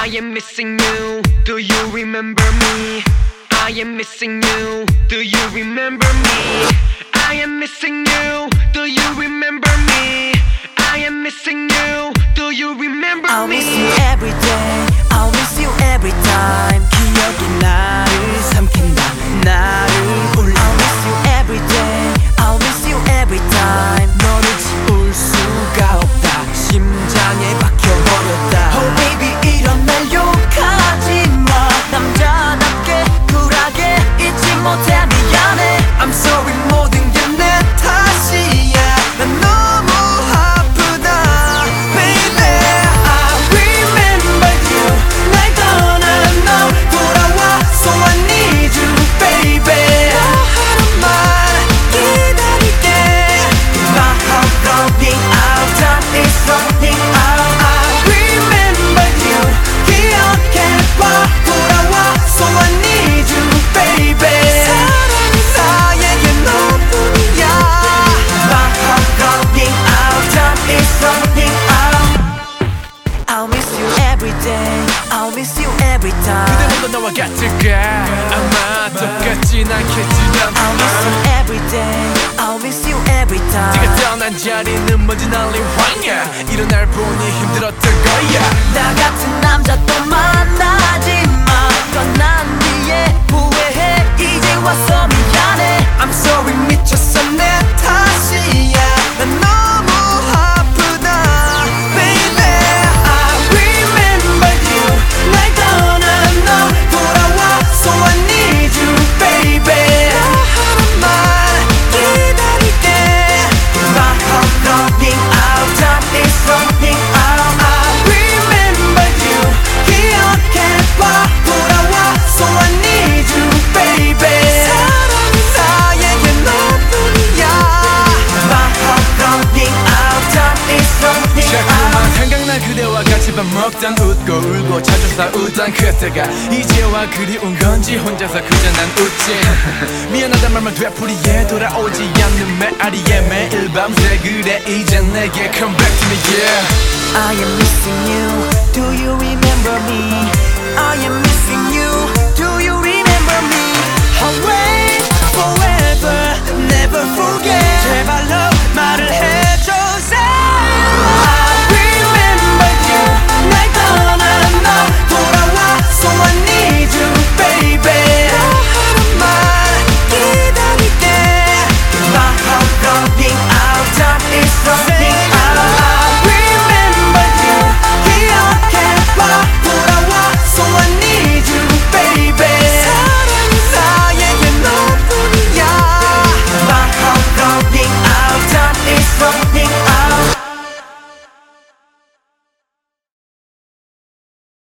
I am missing you. Do you remember me? I am missing you. Do you remember me? I am missing you. Do you remember me? I am missing you. Do you remember I'll me? miss you every day. I'll miss you every time. 기억이 나를 삼킨다. 나를 울려. I'll miss you every day. I'll miss you every time. 너를 지울 수가 없다. 심장에 박혀버렸다. Oh baby 이런 날 욕하지 마. 남자답게 쿨하게 잊지 못해 미안해. I'm sorry 모든 게 내 탓이야. 난 너무 아프다 baby. I remember you. 날 떠난 너 돌아와 so I need you baby. 너 하는 말 기다릴게. My heart running out, time is running out. I remember you. 기억해봐 돌아와 so I need you baby. 사랑은 나에게 너뿐이야. My heart running out, time is running out. I'll miss you every day. I'll miss you every time. 그대도 너와 같을까 아마 똑같진 않겠지 난 I'll miss you every day. I'll miss you every time. 네가 떠난 자리는 먼지 날린 황야 이런 날 보니 힘들었을 거야 나 같은 남자 또 만나지 마. 떠난 뒤에 후회해. 이제 와서 미안해. I'm sorry 미쳤어 내 탓이야. 난 너무 아프다 baby. I remember you. 날 떠난 너 돌아와 so I need you baby. 너 하는 말 기다릴게. My heart running out, time is running out. I remember you. 기억해봐 돌아와 so I need you baby. 사랑은 나에게 너뿐이야. My heart running out, time is running 자꾸만 out. 생각나 그대와 같이 밥 먹던 웃고 울고 자주 싸우던 그때가 이제와 그리운 건지 혼자서 그저 난 웃지 미안하단 말만 되풀이해 돌아오지 않는 메아리에 매일 밤새 그래 이제 내게 come back to me yeah I am missing you.